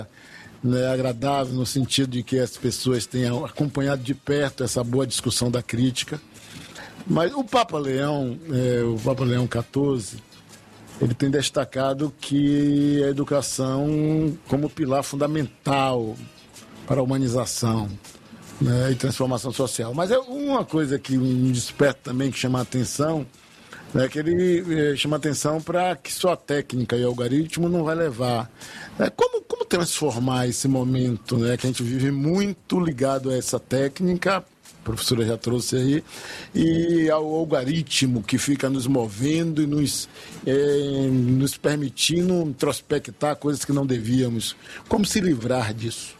né, agradável, no sentido de que as pessoas tenham acompanhado de perto essa boa discussão da crítica. Mas o Papa Leão XIV, ele tem destacado que a educação como pilar fundamental para a humanização, né, e transformação social. Mas é uma coisa que me desperta também, que chama a atenção, né, que ele chama a atenção para que só a técnica e o algoritmo não vai levar. Como transformar esse momento, né, que a gente vive muito ligado a essa técnica, a professora já trouxe aí, e ao algoritmo que fica nos movendo e nos permitindo introspectar coisas que não devíamos. Como se livrar disso?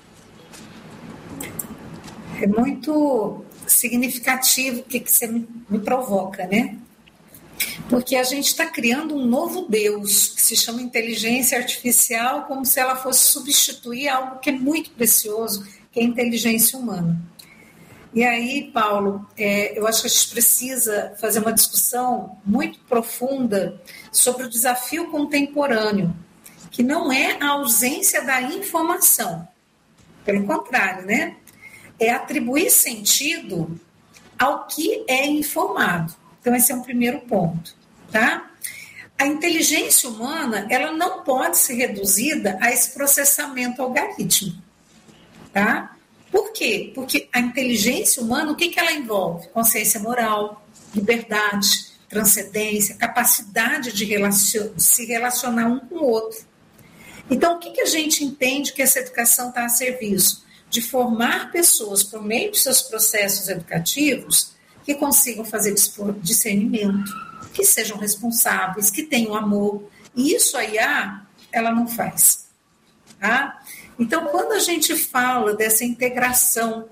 É muito significativo o que você me provoca, né? Porque a gente está criando um novo Deus, que se chama inteligência artificial, como se ela fosse substituir algo que é muito precioso, que é a inteligência humana. E aí, Paulo, eu acho que a gente precisa fazer uma discussão muito profunda sobre o desafio contemporâneo, que não é a ausência da informação. Pelo contrário, né? É atribuir sentido ao que é informado. Então, esse é um primeiro ponto, tá? A inteligência humana, ela não pode ser reduzida a esse processamento algorítmico, tá? Por quê? Porque a inteligência humana, o que ela envolve? Consciência moral, liberdade, transcendência, capacidade de se relacionar um com o outro. Então, o que a gente entende que essa educação está a serviço? De formar pessoas, por meio de seus processos educativos, que consigam fazer discernimento, que sejam responsáveis, que tenham amor. E isso a IA, ela não faz. Tá? Então, quando a gente fala dessa integração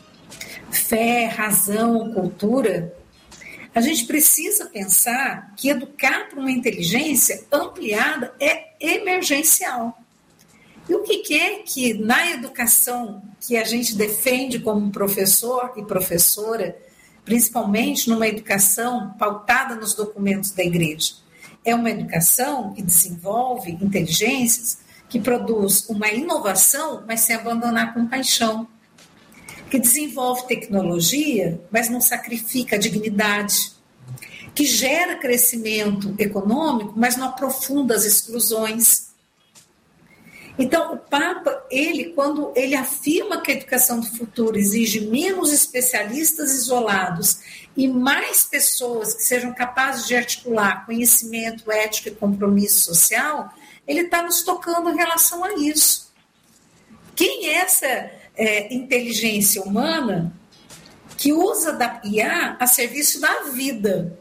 fé, razão, cultura, a gente precisa pensar que educar para uma inteligência ampliada é emergencial. E o que é que na educação que a gente defende como professor e professora, principalmente numa educação pautada nos documentos da igreja, é uma educação que desenvolve inteligências, que produz uma inovação, mas sem abandonar a compaixão, que desenvolve tecnologia, mas não sacrifica a dignidade, que gera crescimento econômico, mas não aprofunda as exclusões. Então, o Papa, quando ele afirma que a educação do futuro exige menos especialistas isolados e mais pessoas que sejam capazes de articular conhecimento, ética e compromisso social, ele está nos tocando em relação a isso. Quem é essa inteligência humana que usa da IA a serviço da vida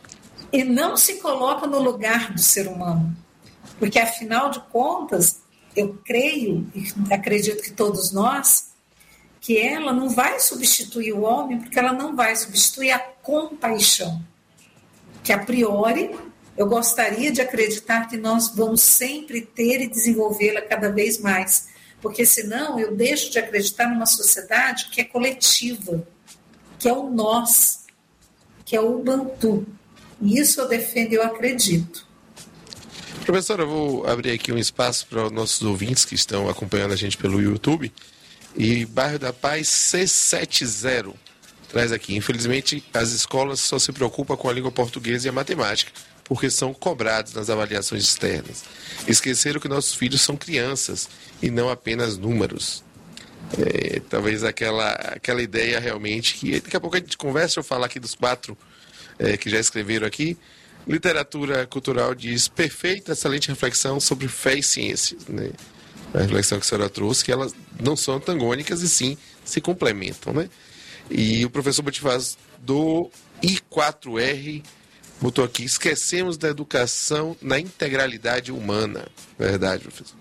e não se coloca no lugar do ser humano? Porque, afinal de contas, eu creio e acredito que todos nós, que ela não vai substituir o homem, porque ela não vai substituir a compaixão, que a priori eu gostaria de acreditar que nós vamos sempre ter e desenvolvê-la cada vez mais, porque senão eu deixo de acreditar numa sociedade que é coletiva, que é o nós, que é o Ubuntu. E isso eu defendo e eu acredito. Professora, eu vou abrir aqui um espaço para os nossos ouvintes que estão acompanhando a gente pelo YouTube. E Bairro da Paz C70 traz aqui: infelizmente, as escolas só se preocupam com a língua portuguesa e a matemática, porque são cobrados nas avaliações externas. Esqueceram que nossos filhos são crianças e não apenas números. Talvez aquela ideia realmente que daqui a pouco a gente conversa, eu falar aqui dos 4 que já escreveram aqui. Literatura cultural diz: perfeita, excelente reflexão sobre fé e ciência, né? A reflexão que a senhora trouxe, que elas não são antagônicas e sim se complementam, né? E o professor Botifaz do I4R botou aqui: esquecemos da educação na integralidade humana. Verdade, professor.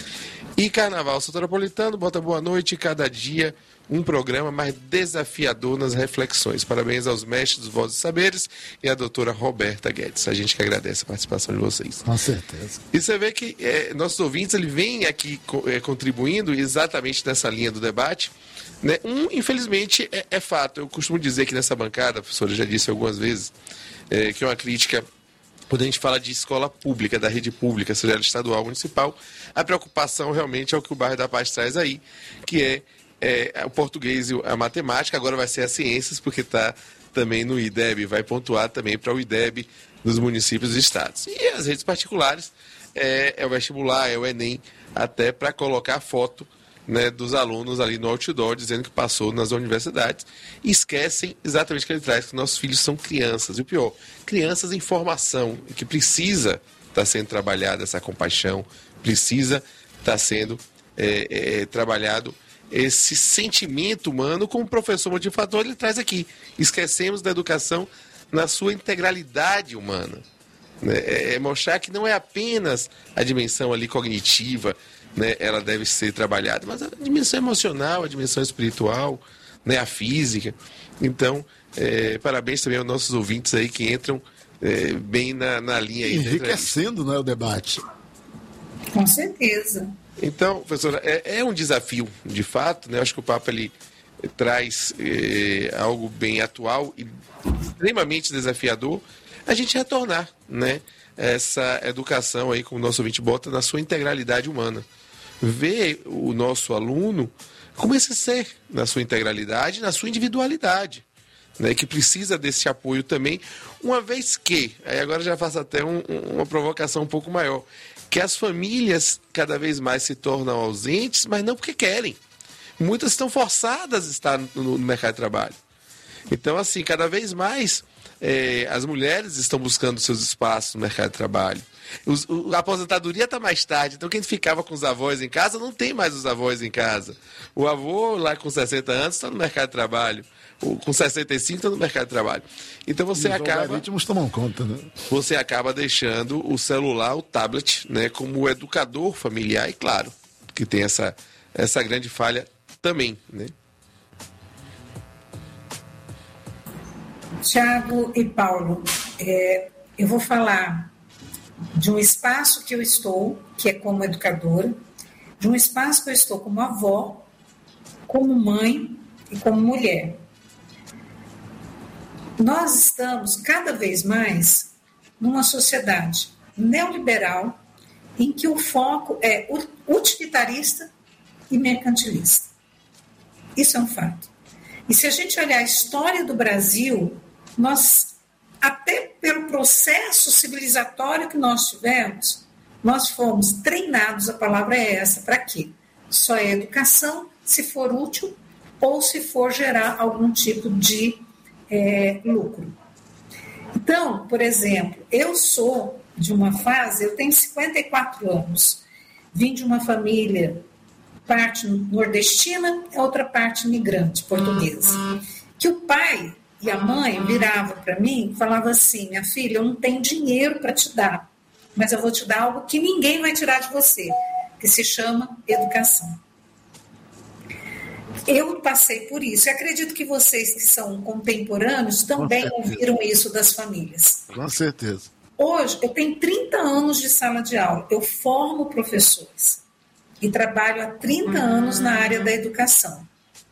E Carnaval Soteropolitano bota: boa noite, cada dia um programa mais desafiador nas reflexões. Parabéns aos mestres dos Vozes e Saberes e à doutora Roberta Guedes. A gente que agradece a participação de vocês. Com certeza. E você vê que nossos ouvintes vêm aqui contribuindo exatamente nessa linha do debate. Né? Infelizmente, é fato. Eu costumo dizer que nessa bancada, a professora já disse algumas vezes, que é uma crítica quando a gente fala de escola pública, da rede pública, seja ela estadual ou municipal, a preocupação realmente é o que o Bairro da Paz traz aí, que é o português e a matemática. Agora vai ser as ciências, porque está também no IDEB, vai pontuar também para o IDEB dos municípios e estados. E as redes particulares é o vestibular, é o Enem, até para colocar foto, né, dos alunos ali no outdoor, dizendo que passou nas universidades, e esquecem exatamente o que ele traz, que nossos filhos são crianças. E o pior, crianças em formação, que precisa estar sendo trabalhada essa compaixão, precisa estar sendo trabalhado esse sentimento humano, como o professor motivador ele traz aqui. Esquecemos da educação na sua integralidade humana. Né? Mostrar que não é apenas a dimensão ali cognitiva, né, ela deve ser trabalhada, mas a dimensão emocional, a dimensão espiritual, né, a física. Então, parabéns também aos nossos ouvintes aí que entram bem na linha aí. Enriquecendo, né, o debate. Com certeza. Então, professora, é um desafio, de fato, né? Acho que o Papa ele traz algo bem atual e extremamente desafiador, a gente retornar, né, essa educação aí, como o nosso ouvinte bota, na sua integralidade humana. Ver o nosso aluno como esse ser, na sua integralidade, na sua individualidade, né, que precisa desse apoio também, uma vez que, aí agora já faço até uma provocação um pouco maior, que as famílias cada vez mais se tornam ausentes, mas não porque querem. Muitas estão forçadas a estar no mercado de trabalho. Então, assim, cada vez mais as mulheres estão buscando seus espaços no mercado de trabalho. A aposentadoria está mais tarde, então quem ficava com os avós em casa não tem mais os avós em casa. O avô lá com 60 anos está no mercado de trabalho, com 65 está no mercado de trabalho. Então você acaba... Os algoritmos tomam conta, né? Você acaba deixando o celular, o tablet, né, como educador familiar, e claro, que tem essa grande falha também, né? Tiago e Paulo, eu vou falar de um espaço que eu estou, que é como educadora, de um espaço que eu estou como avó, como mãe e como mulher. Nós estamos cada vez mais numa sociedade neoliberal em que o foco é utilitarista e mercantilista. Isso é um fato. E se a gente olhar a história do Brasil, nós, até pelo processo civilizatório que nós tivemos, nós fomos treinados, a palavra é essa, para quê? Só é educação se for útil ou se for gerar algum tipo de lucro. Então, por exemplo, eu sou de uma fase, eu tenho 54 anos, vim de uma família, parte nordestina, outra parte imigrante portuguesa, que o pai e a mãe viravam para mim e falavam assim: minha filha, eu não tenho dinheiro para te dar, mas eu vou te dar algo que ninguém vai tirar de você, que se chama educação. Eu passei por isso, e acredito que vocês que são contemporâneos também ouviram isso das famílias. Com certeza. Hoje, eu tenho 30 anos de sala de aula, eu formo professores e trabalho há 30 anos na área da educação.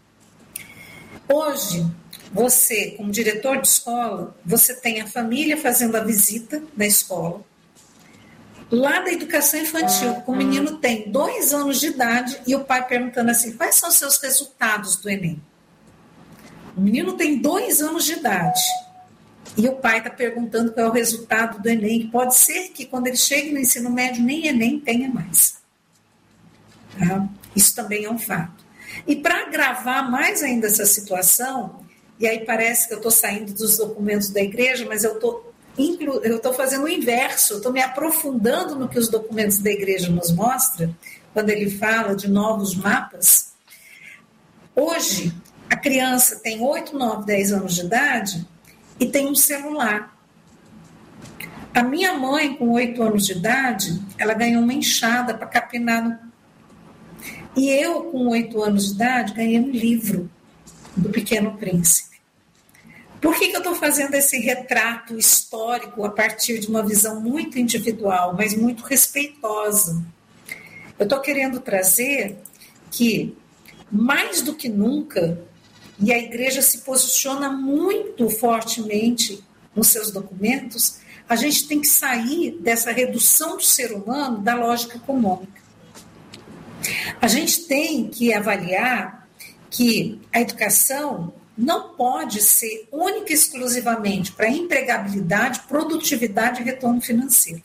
Hoje, você, como diretor de escola, você tem a família fazendo a visita da escola. Lá da educação infantil, o menino tem 2 anos de idade e o pai perguntando assim: quais são os seus resultados do Enem? O menino tem 2 anos de idade e o pai está perguntando qual é o resultado do Enem. Pode ser que quando ele chegue no ensino médio nem Enem tenha mais. Tá? Isso também é um fato. E para agravar mais ainda essa situação, e aí parece que eu estou saindo dos documentos da igreja, mas eu estou fazendo o inverso, eu estou me aprofundando no que os documentos da igreja nos mostram, quando ele fala de novos mapas. Hoje, a criança tem 8, 9, 10 anos de idade e tem um celular. A minha mãe, com 8 anos de idade, ela ganhou uma enxada para capinar no... E eu, com 8 anos de idade, ganhei um livro do Pequeno Príncipe. Por que eu estou fazendo esse retrato histórico a partir de uma visão muito individual, mas muito respeitosa? Eu estou querendo trazer que, mais do que nunca, e a igreja se posiciona muito fortemente nos seus documentos, a gente tem que sair dessa redução do ser humano da lógica econômica. A gente tem que avaliar que a educação não pode ser única e exclusivamente para empregabilidade, produtividade e retorno financeiro.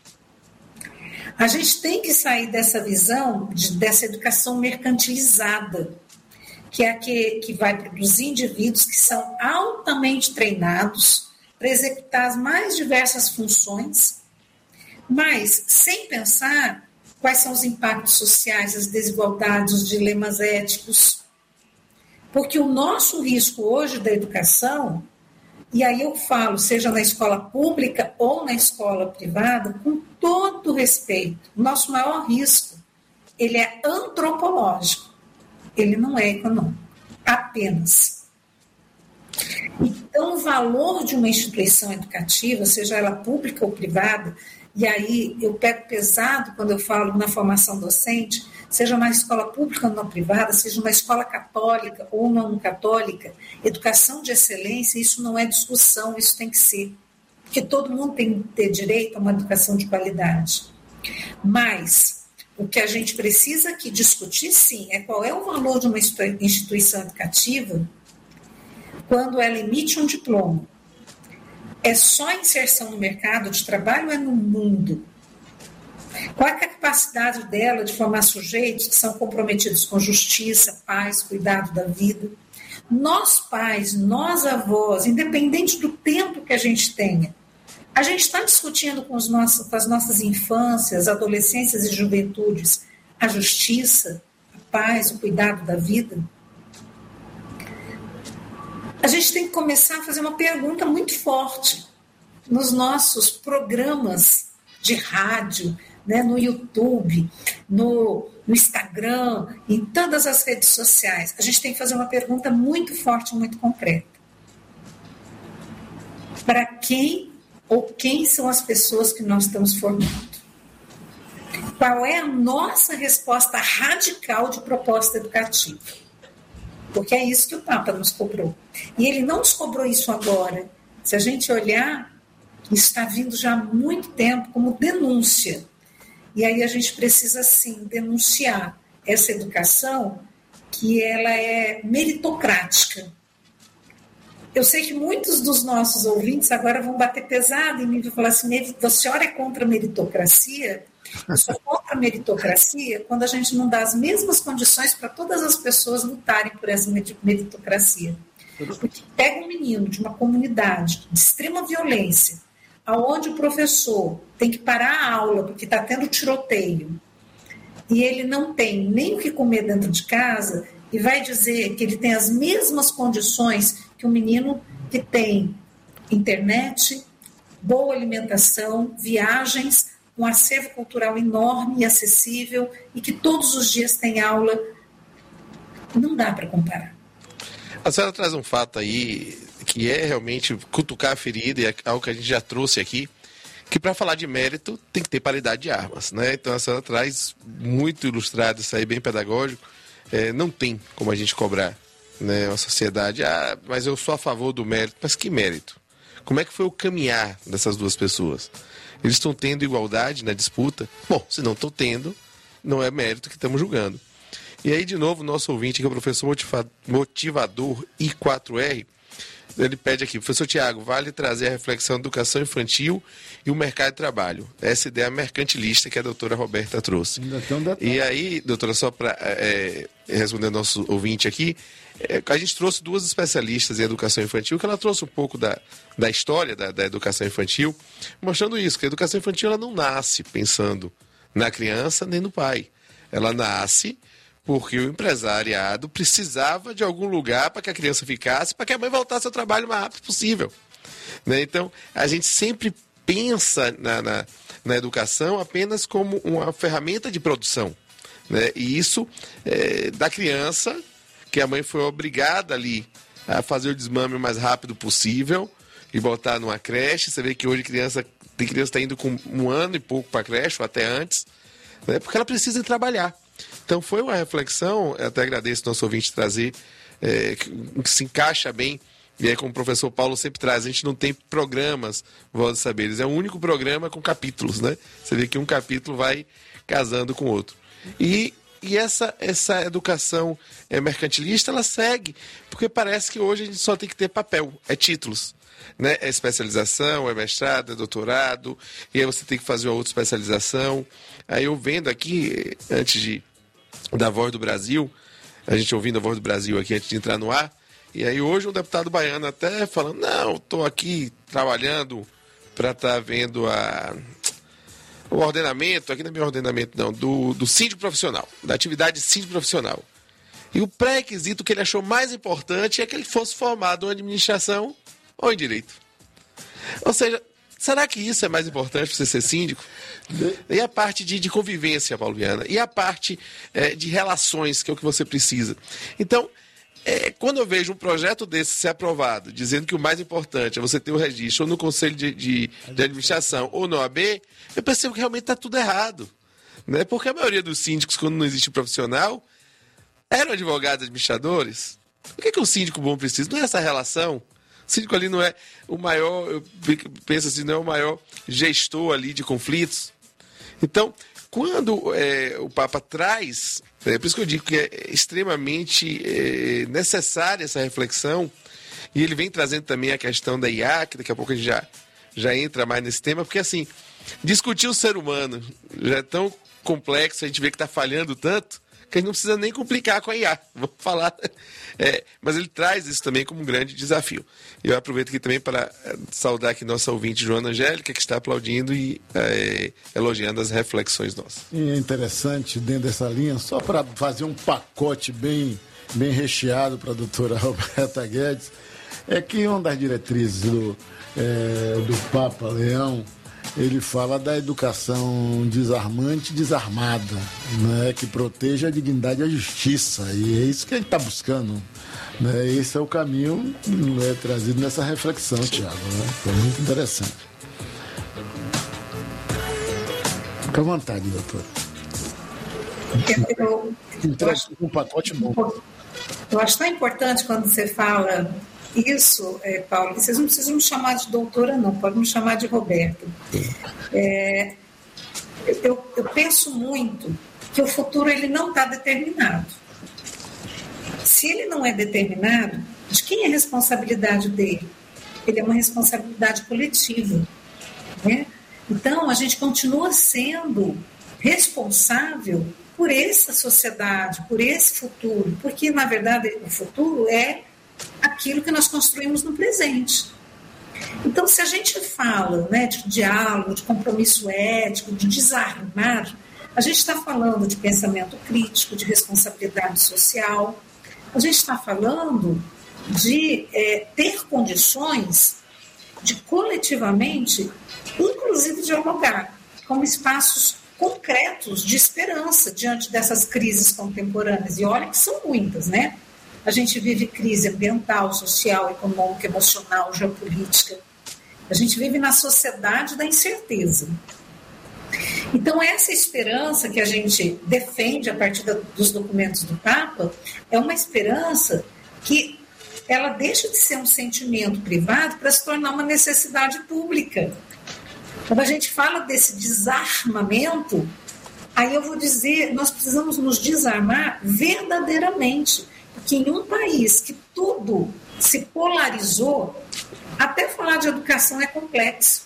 A gente tem que sair dessa visão, dessa educação mercantilizada, que é a que vai produzir indivíduos que são altamente treinados para executar as mais diversas funções, mas sem pensar quais são os impactos sociais, as desigualdades, os dilemas éticos. Porque o nosso risco hoje da educação, e aí eu falo, seja na escola pública ou na escola privada, com todo respeito, o nosso maior risco, ele é antropológico, ele não é econômico, apenas. Então, o valor de uma instituição educativa, seja ela pública ou privada, e aí eu pego pesado quando eu falo na formação docente, seja na escola pública ou na privada, seja uma escola católica ou não católica, educação de excelência, isso não é discussão, isso tem que ser. Porque todo mundo tem que ter direito a uma educação de qualidade. Mas o que a gente precisa aqui discutir, sim, é qual é o valor de uma instituição educativa quando ela emite um diploma. É só inserção no mercado de trabalho ou é no mundo? Qual é a capacidade dela de formar sujeitos que são comprometidos com justiça, paz, cuidado da vida? Nós pais, nós avós, independente do tempo que a gente tenha, a gente está discutindo com as nossas infâncias, adolescências e juventudes a justiça, a paz, o cuidado da vida? A gente tem que começar a fazer uma pergunta muito forte nos nossos programas de rádio, né, no YouTube, no Instagram, em todas as redes sociais. A gente tem que fazer uma pergunta muito forte, muito concreta. Para quem ou quem são as pessoas que nós estamos formando? Qual é a nossa resposta radical de proposta educativa? Porque é isso que o Papa nos cobrou. E ele não nos cobrou isso agora. Se a gente olhar, isso está vindo já há muito tempo como denúncia. E aí a gente precisa, sim, denunciar essa educação que ela é meritocrática. Eu sei que muitos dos nossos ouvintes agora vão bater pesado em mim e vão falar assim, a senhora é contra a meritocracia? Eu sou contra a meritocracia quando a gente não dá as mesmas condições para todas as pessoas lutarem por essa meritocracia. Porque pega um menino de uma comunidade de extrema violência, aonde o professor tem que parar a aula porque está tendo tiroteio, e ele não tem nem o que comer dentro de casa, e vai dizer que ele tem as mesmas condições que um menino que tem internet, boa alimentação, viagens, um acervo cultural enorme e acessível, e que todos os dias tem aula. Não dá para comparar. A senhora traz um fato aí que é realmente cutucar a ferida, e é algo que a gente já trouxe aqui, que para falar de mérito tem que ter paridade de armas, né? Então a senhora traz muito ilustrado isso aí, bem pedagógico. Não tem como a gente cobrar, né, a sociedade, mas eu sou a favor do mérito. Mas que mérito? Como é que foi o caminhar dessas duas pessoas? Eles estão tendo igualdade na disputa? Bom, se não estão tendo, não é mérito que estamos julgando. E aí, de novo, o nosso ouvinte, que é o professor motivador I4R, ele pede aqui, professor Tiago, vale trazer a reflexão da educação infantil e o mercado de trabalho. Essa ideia mercantilista que a doutora Roberta trouxe. E aí, doutora, só para responder ao nosso ouvinte aqui, a gente trouxe duas especialistas em educação infantil, que ela trouxe um pouco da história da educação infantil, mostrando isso, que a educação infantil ela não nasce pensando na criança nem no pai. Ela nasce porque o empresariado precisava de algum lugar para que a criança ficasse, para que a mãe voltasse ao trabalho o mais rápido possível. Né? Então, a gente sempre pensa na educação apenas como uma ferramenta de produção. Né? E isso da criança, que a mãe foi obrigada ali a fazer o desmame o mais rápido possível e botar numa creche. Você vê que hoje tem criança que está indo com 1 ano e pouco para a creche, ou até antes, né? Porque ela precisa trabalhar. Então foi uma reflexão, eu até agradeço o nosso ouvinte trazer, que se encaixa bem E é como o professor Paulo sempre traz, a gente não tem programas Voz dos Saberes, é o único programa com capítulos, né? Você vê que um capítulo vai casando com o outro. E essa educação mercantilista, ela segue, porque parece que hoje a gente só tem que ter papel, é títulos. Né? É especialização, é mestrado, é doutorado, e aí você tem que fazer uma outra especialização. Aí eu vendo aqui, antes da Voz do Brasil, a gente ouvindo a Voz do Brasil aqui antes de entrar no ar, e aí hoje um deputado baiano até falando, não, estou aqui trabalhando para estar vendo o ordenamento, aqui não é meu ordenamento não, do síndico profissional, da atividade síndico profissional. E o pré-requisito que ele achou mais importante é que ele fosse formado em administração ou em direito. Ou seja, será que isso é mais importante para você ser síndico? E a parte de convivência, Paulo Viana, e a parte de relações, que é o que você precisa. Então, quando eu vejo um projeto desse ser aprovado, dizendo que o mais importante é você ter o registro ou no Conselho de Administração ou no OAB, eu percebo que realmente está tudo errado. Né? Porque a maioria dos síndicos, quando não existe profissional, eram advogados administradores. O que um síndico bom precisa? Não é essa relação. O síndico ali não é o maior, eu penso assim, não é o maior gestor ali de conflitos. Então, quando o Papa traz, por isso que eu digo que é extremamente necessária essa reflexão, e ele vem trazendo também a questão da IA, que daqui a pouco a gente já entra mais nesse tema, porque assim, discutir o ser humano já é tão complexo, a gente vê que está falhando tanto, que a gente não precisa nem complicar com a IA, vou falar. Mas ele traz isso também como um grande desafio. Eu aproveito aqui também para saudar aqui nossa ouvinte Joana Angélica, que está aplaudindo e elogiando as reflexões nossas. E é interessante, dentro dessa linha, só para fazer um pacote bem recheado para a doutora Roberta Guedes, é que uma das diretrizes do Papa Leão, ele fala da educação desarmante e desarmada, né, que proteja a dignidade e a justiça, e é isso que a gente está buscando, né, esse é o caminho trazido nessa reflexão, Tiago, né, foi muito interessante. Fique à vontade, doutor. Um pacote bom. Eu acho tão importante quando você fala isso, Paulo, vocês não precisam me chamar de doutora, não, pode me chamar de Roberto. Eu penso muito que o futuro ele não está determinado. Se ele não é determinado, de quem é a responsabilidade dele? Ele é uma responsabilidade coletiva. Né? Então, a gente continua sendo responsável por essa sociedade, por esse futuro, porque, na verdade, o futuro é aquilo que nós construímos no presente. Então, se a gente fala, né, de diálogo, de compromisso ético, de desarmar, a gente está falando de pensamento crítico, de responsabilidade social, a gente está falando de ter condições de coletivamente, inclusive dialogar, como espaços concretos de esperança diante dessas crises contemporâneas. E olha que são muitas, né? A gente vive crise ambiental, social, econômica, emocional, geopolítica. A gente vive na sociedade da incerteza. Então, essa esperança que a gente defende a partir dos documentos do Papa é uma esperança que ela deixa de ser um sentimento privado para se tornar uma necessidade pública. Quando a gente fala desse desarmamento, aí eu vou dizer, nós precisamos nos desarmar verdadeiramente. Que em um país que tudo se polarizou, até falar de educação é complexo.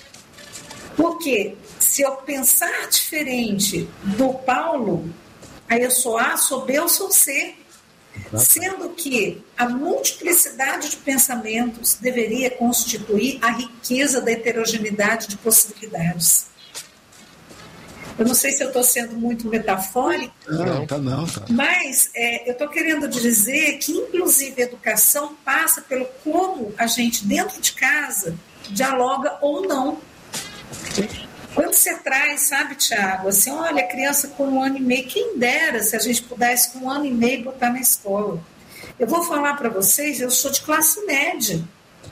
Porque se eu pensar diferente do Paulo, aí eu sou A, sou B, eu sou C. Sendo que a multiplicidade de pensamentos deveria constituir a riqueza da heterogeneidade de possibilidades. Eu não sei se eu estou sendo muito metafórica. Não, tá. Mas eu estou querendo dizer que, inclusive, a educação passa pelo como a gente, dentro de casa, dialoga ou não. Quando você traz, sabe, Tiago, assim, olha, a criança com 1 ano e meio, quem dera se a gente pudesse, com 1 ano e meio, botar na escola. Eu vou falar para vocês, eu sou de classe média.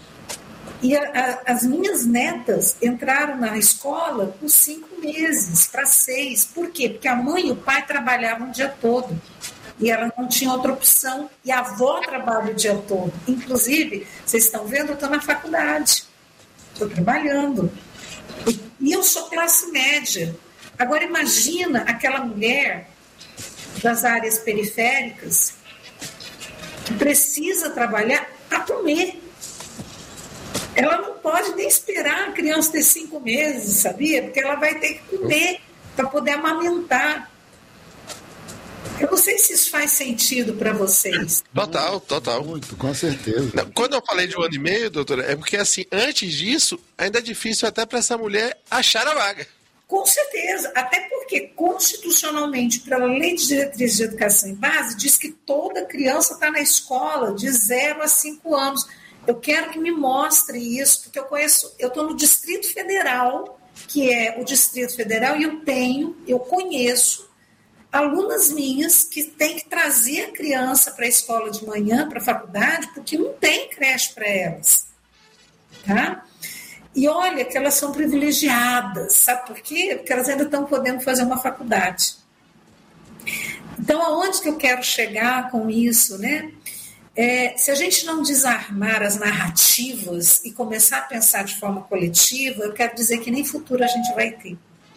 E as minhas netas entraram na escola com 5 meses, para 6. Por quê? Porque a mãe e o pai trabalhavam o dia todo. E ela não tinha outra opção. E a avó trabalha o dia todo. Inclusive, vocês estão vendo, eu estou na faculdade. Estou trabalhando. E eu sou classe média. Agora, imagina aquela mulher das áreas periféricas que precisa trabalhar para comer. Ela não pode nem esperar a criança ter 5 meses, sabia? Porque ela vai ter que comer para poder amamentar. Eu não sei se isso faz sentido para vocês. Total. Muito, com certeza. Não, quando eu falei de 1 ano e meio, doutora, é porque, assim, antes disso, ainda é difícil até para essa mulher achar a vaga. Com certeza, até porque constitucionalmente, pela Lei de Diretrizes de Educação em Base, diz que toda criança está na escola de 0 a 5 anos. Eu quero que me mostre isso, porque eu estou no Distrito Federal, que é o Distrito Federal, e eu conheço alunas minhas que têm que trazer a criança para a escola de manhã, para a faculdade, porque não tem creche para elas. Tá? E olha que elas são privilegiadas, sabe por quê? Porque elas ainda estão podendo fazer uma faculdade. Então, aonde que eu quero chegar com isso, né? Se a gente não desarmar as narrativas e começar a pensar de forma coletiva, eu quero dizer que nem futuro a gente vai ter.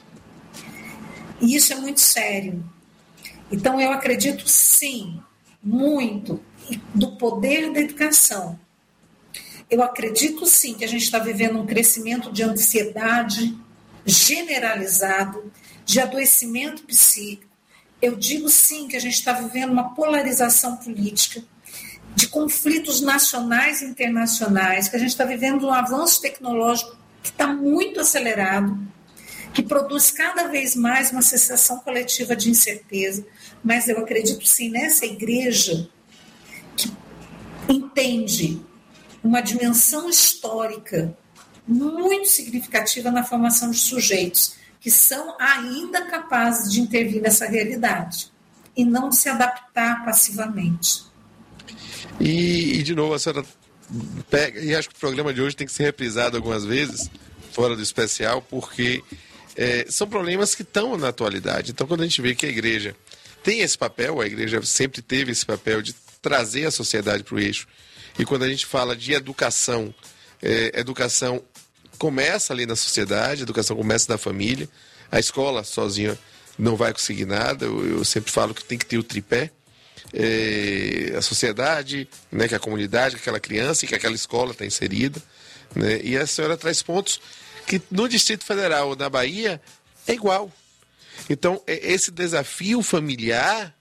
E isso é muito sério. Então, eu acredito, sim, muito do poder da educação. Eu acredito, sim, que a gente está vivendo um crescimento de ansiedade generalizado, de adoecimento psíquico. Eu digo, sim, que a gente está vivendo uma polarização política, de conflitos nacionais e internacionais, que a gente está vivendo um avanço tecnológico que está muito acelerado, que produz cada vez mais uma sensação coletiva de incerteza. Mas eu acredito, sim, nessa igreja que entende uma dimensão histórica muito significativa na formação de sujeitos que são ainda capazes de intervir nessa realidade e não se adaptar passivamente. E de novo, a senhora pega, e acho que o programa de hoje tem que ser reprisado algumas vezes, fora do especial, porque são problemas que estão na atualidade. Então, quando a gente vê que a igreja tem esse papel, a igreja sempre teve esse papel de trazer a sociedade para o eixo. E quando a gente fala de educação, educação começa ali na sociedade, educação começa na família, a escola sozinha não vai conseguir nada, eu sempre falo que tem que ter o tripé, a sociedade, né, que a comunidade, que aquela criança e que aquela escola está inserida, né, e a senhora traz pontos que no Distrito Federal ou na Bahia é igual. Então, esse desafio familiar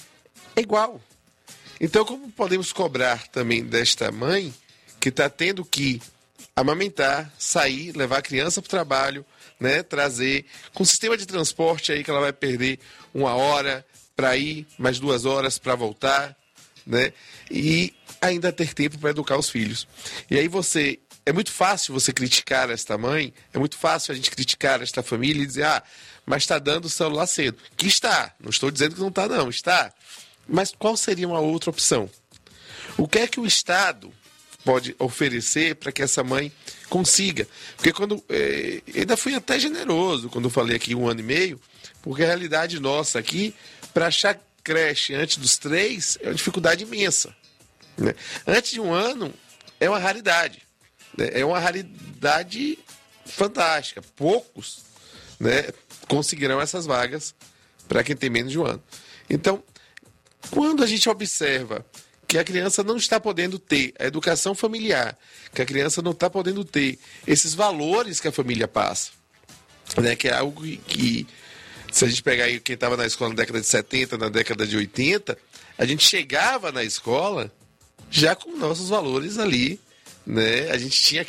é igual. Então, como podemos cobrar também desta mãe que está tendo que amamentar, sair, levar a criança para o trabalho, né, trazer, com o sistema de transporte aí que ela vai perder 1 hora para ir, mais 2 horas para voltar, né, e ainda ter tempo para educar os filhos. E aí é muito fácil você criticar esta mãe, é muito fácil a gente criticar esta família e dizer, mas está dando o celular cedo. Que está, não estou dizendo que não está não, está. Mas qual seria uma outra opção? O que é que o Estado pode oferecer para que essa mãe consiga? Porque ainda fui até generoso quando eu falei aqui 1 ano e meio, porque a realidade nossa aqui, para achar creche antes dos 3, é uma dificuldade imensa. Né? Antes de 1 ano, é uma raridade. Né? É uma raridade fantástica. Poucos, né, conseguirão essas vagas para quem tem menos de 1 ano. Então, quando a gente observa que a criança não está podendo ter a educação familiar, que a criança não está podendo ter esses valores que a família passa, né, que é algo que se a gente pegar aí quem estava na escola na década de 70, na década de 80, a gente chegava na escola já com nossos valores ali, né? A gente tinha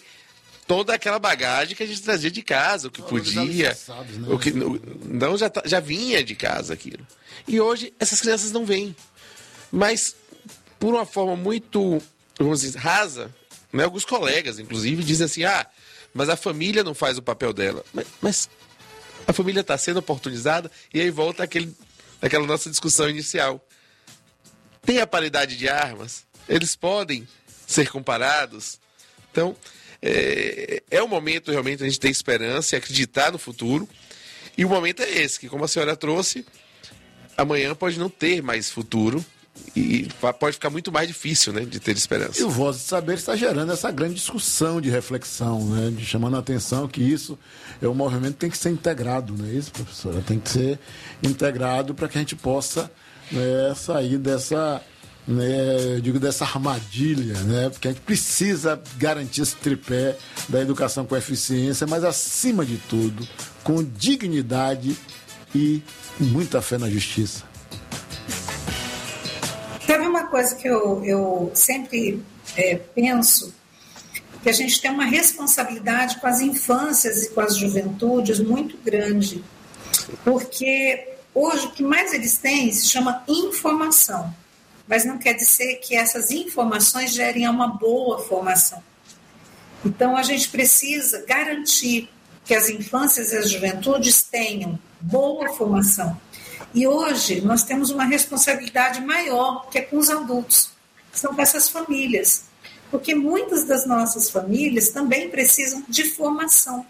toda aquela bagagem que a gente trazia de casa, o que podia, né? O que não já vinha de casa aquilo. E hoje essas crianças não vêm. Mas por uma forma muito, vamos dizer, rasa, né? Alguns colegas, inclusive, dizem assim, mas a família não faz o papel dela. Mas a família está sendo oportunizada, e aí volta aquela nossa discussão inicial. Tem a paridade de armas? Eles podem ser comparados? Então, é um momento realmente a gente ter esperança e acreditar no futuro. E o momento é esse, que como a senhora trouxe, amanhã pode não ter mais futuro e pode ficar muito mais difícil, né, de ter esperança. E o Voz de Saber está gerando essa grande discussão de reflexão, né, de chamando a atenção que isso é um movimento que tem que ser integrado, não é isso, professora? Tem que ser integrado para que a gente possa, né, sair dessa, né, eu digo, dessa armadilha, né, porque a gente precisa garantir esse tripé da educação com eficiência, mas acima de tudo, com dignidade e muita fé na justiça. Sabe uma coisa que eu sempre penso, que a gente tem uma responsabilidade com as infâncias e com as juventudes muito grande, porque hoje o que mais eles têm se chama informação, mas não quer dizer que essas informações gerem uma boa formação. Então a gente precisa garantir que as infâncias e as juventudes tenham boa formação. E hoje nós temos uma responsabilidade maior, que é com os adultos, que são com essas famílias. Porque muitas das nossas famílias também precisam de formação.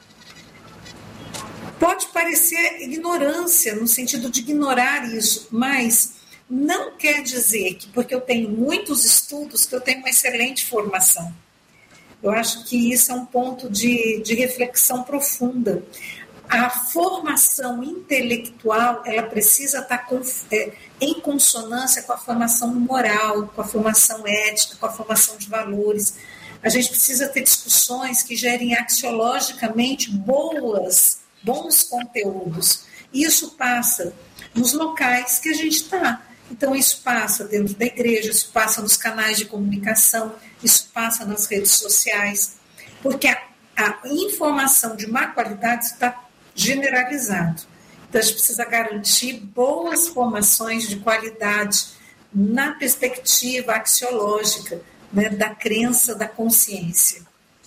Pode parecer ignorância, no sentido de ignorar isso, mas não quer dizer que, porque eu tenho muitos estudos, que eu tenho uma excelente formação. Eu acho que isso é um ponto de reflexão profunda. A formação intelectual, ela precisa estar em consonância com a formação moral, com a formação ética, com a formação de valores. A gente precisa ter discussões que gerem axiologicamente bons conteúdos. Isso passa nos locais que a gente está. Então, isso passa dentro da igreja, isso passa nos canais de comunicação, isso passa nas redes sociais, porque a informação de má qualidade está generalizado. Então, a gente precisa garantir boas formações de qualidade na perspectiva axiológica, né, da crença, da consciência.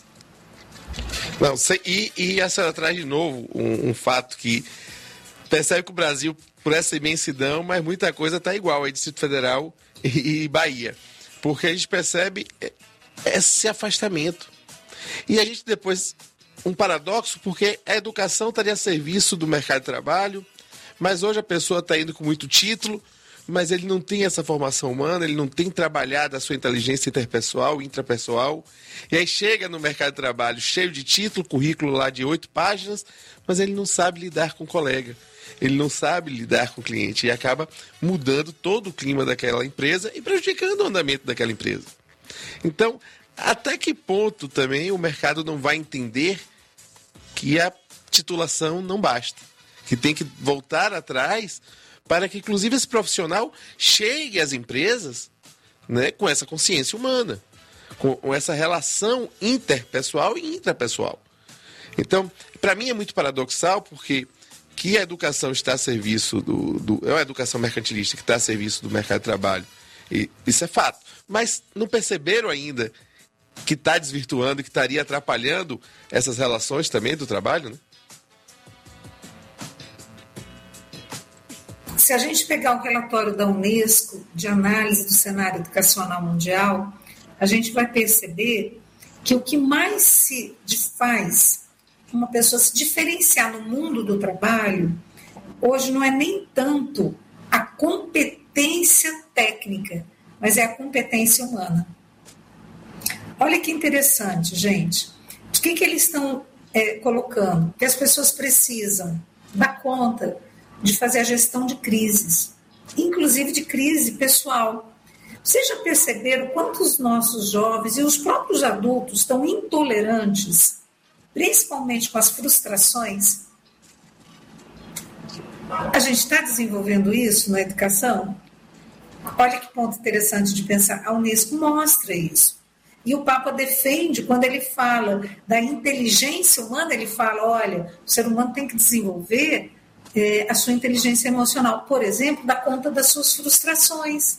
Não, e a senhora traz de novo um fato que percebe que o Brasil, por essa imensidão, mas muita coisa está igual aí, Distrito Federal e Bahia. Porque a gente percebe esse afastamento. E a gente depois... Um paradoxo, porque a educação estaria a serviço do mercado de trabalho, mas hoje a pessoa está indo com muito título, mas ele não tem essa formação humana, ele não tem trabalhado a sua inteligência interpessoal, intrapessoal, e aí chega no mercado de trabalho cheio de título, currículo lá de 8 páginas, mas ele não sabe lidar com o colega, ele não sabe lidar com o cliente, e acaba mudando todo o clima daquela empresa e prejudicando o andamento daquela empresa. Então, até que ponto também o mercado não vai entender que a titulação não basta, que tem que voltar atrás para que, inclusive, esse profissional chegue às empresas, né, com essa consciência humana, com essa relação interpessoal e intrapessoal. Então, para mim é muito paradoxal, porque que a educação está a serviço é uma educação mercantilista que está a serviço do mercado de trabalho, e isso é fato, mas não perceberam ainda que está desvirtuando, que estaria atrapalhando essas relações também do trabalho, né? Se a gente pegar o relatório da Unesco de análise do cenário educacional mundial, a gente vai perceber que o que mais se faz uma pessoa se diferenciar no mundo do trabalho, hoje não é nem tanto a competência técnica, mas é a competência humana. Olha que interessante, gente. O que eles estão colocando? Que as pessoas precisam dar conta de fazer a gestão de crises, inclusive de crise pessoal. Vocês já perceberam quantos nossos jovens e os próprios adultos estão intolerantes, principalmente com as frustrações? A gente está desenvolvendo isso na educação? Olha que ponto interessante de pensar. A Unesco mostra isso. E o Papa defende, quando ele fala da inteligência humana, ele fala, olha, o ser humano tem que desenvolver a sua inteligência emocional, por exemplo, dar conta das suas frustrações.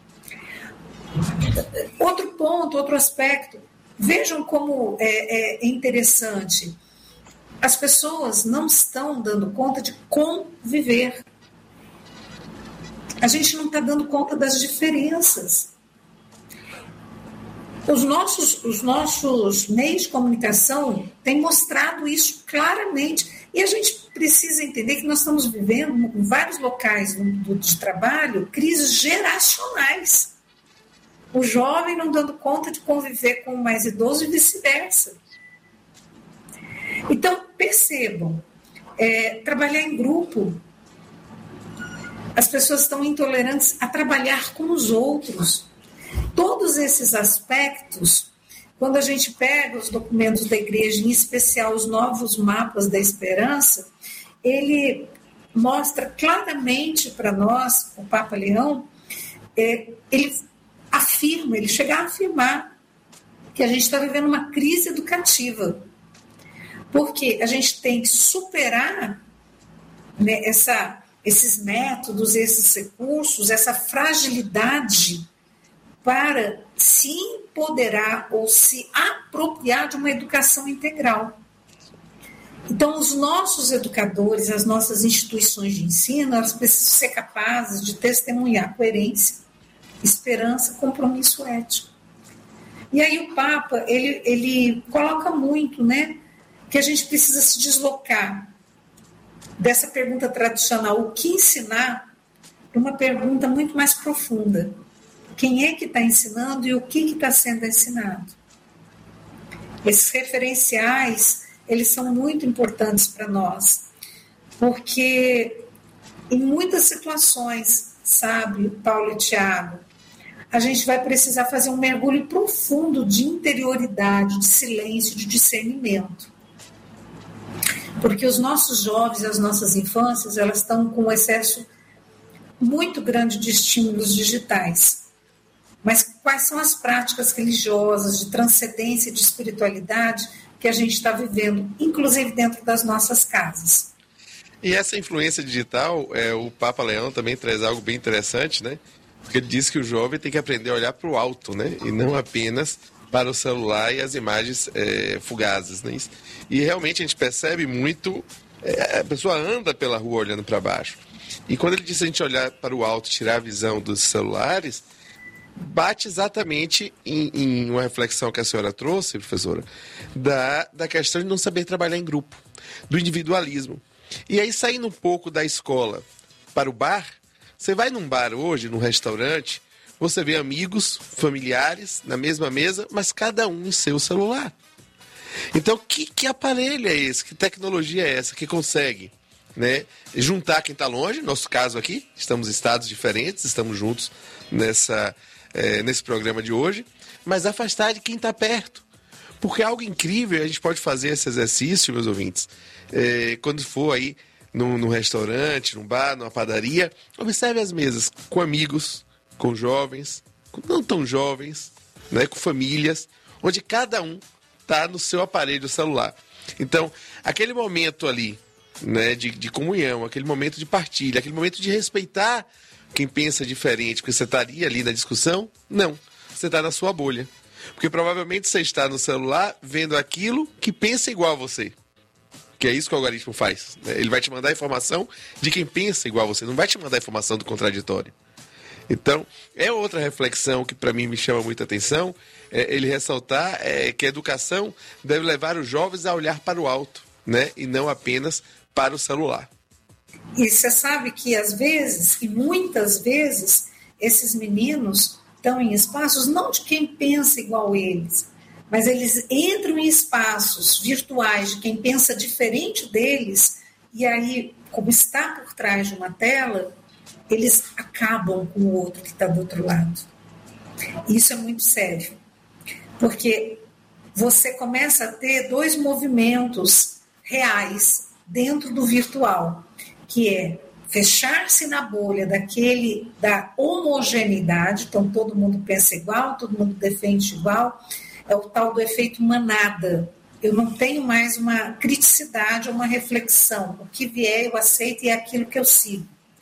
Outro ponto, outro aspecto, vejam como é interessante. As pessoas não estão dando conta de conviver. A gente não está dando conta das diferenças. Os nossos meios de comunicação têm mostrado isso claramente. E a gente precisa entender que nós estamos vivendo, em vários locais de trabalho, crises geracionais. O jovem não dando conta de conviver com o mais idoso e vice-versa. Então, percebam, trabalhar em grupo, as pessoas estão intolerantes a trabalhar com os outros. Todos esses aspectos, quando a gente pega os documentos da igreja, em especial os novos mapas da esperança, ele mostra claramente para nós, o Papa Leão, ele chega a afirmar que a gente está vivendo uma crise educativa, porque a gente tem que superar, né, esses métodos, esses recursos, essa fragilidade para se empoderar ou se apropriar de uma educação integral. Então, os nossos educadores, as nossas instituições de ensino, elas precisam ser capazes de testemunhar coerência, esperança, compromisso ético. E aí o Papa, ele coloca muito, né, que a gente precisa se deslocar dessa pergunta tradicional, o que ensinar, para uma pergunta muito mais profunda. Quem é que está ensinando e o que está sendo ensinado? Esses referenciais, eles são muito importantes para nós, porque em muitas situações, sabe, Paulo e Tiago, a gente vai precisar fazer um mergulho profundo de interioridade, de silêncio, de discernimento. Porque os nossos jovens, as nossas infâncias, elas estão com um excesso muito grande de estímulos digitais. Mas quais são as práticas religiosas, de transcendência e de espiritualidade que a gente está vivendo, inclusive dentro das nossas casas? E essa influência digital, o Papa Leão também traz algo bem interessante, né? Porque ele diz que o jovem tem que aprender a olhar para o alto, né? E não apenas para o celular e as imagens fugazes, né? E realmente a gente percebe muito, a pessoa anda pela rua olhando para baixo. E quando ele diz a gente olhar para o alto, tirar a visão dos celulares, bate exatamente em uma reflexão que a senhora trouxe, professora, da questão de não saber trabalhar em grupo, do individualismo. E aí, saindo um pouco da escola para o bar, você vai num bar hoje, num restaurante, você vê amigos, familiares na mesma mesa, mas cada um em seu celular. Então, que aparelho é esse? Que tecnologia é essa que consegue, né, juntar quem está longe? Nosso caso aqui, estamos em estados diferentes, estamos juntos nesse programa de hoje, mas afastar de quem está perto. Porque é algo incrível, a gente pode fazer esse exercício, meus ouvintes, quando for aí num restaurante, num bar, numa padaria, observe as mesas com amigos, com jovens, com não tão jovens, né, com famílias, onde cada um está no seu aparelho celular. Então, aquele momento ali, né, de comunhão, aquele momento de partilha, aquele momento de respeitar quem pensa diferente, porque você estaria ali na discussão, não, você está na sua bolha. Porque provavelmente você está no celular vendo aquilo que pensa igual a você. Que é isso que o algoritmo faz. Ele vai te mandar a informação de quem pensa igual a você, não vai te mandar a informação do contraditório. Então, é outra reflexão que para mim me chama muita atenção, ele ressaltar que a educação deve levar os jovens a olhar para o alto, né, e não apenas para o celular. E você sabe que às vezes, e muitas vezes, esses meninos estão em espaços não de quem pensa igual eles, mas eles entram em espaços virtuais de quem pensa diferente deles, e aí, como está por trás de uma tela, eles acabam com o outro que está do outro lado. Isso é muito sério, porque você começa a ter dois movimentos reais dentro do virtual, que é fechar-se na bolha da homogeneidade, então todo mundo pensa igual, todo mundo defende igual, é o tal do efeito manada. Eu não tenho mais uma criticidade ou uma reflexão, o que vier eu aceito e é aquilo que eu sigo.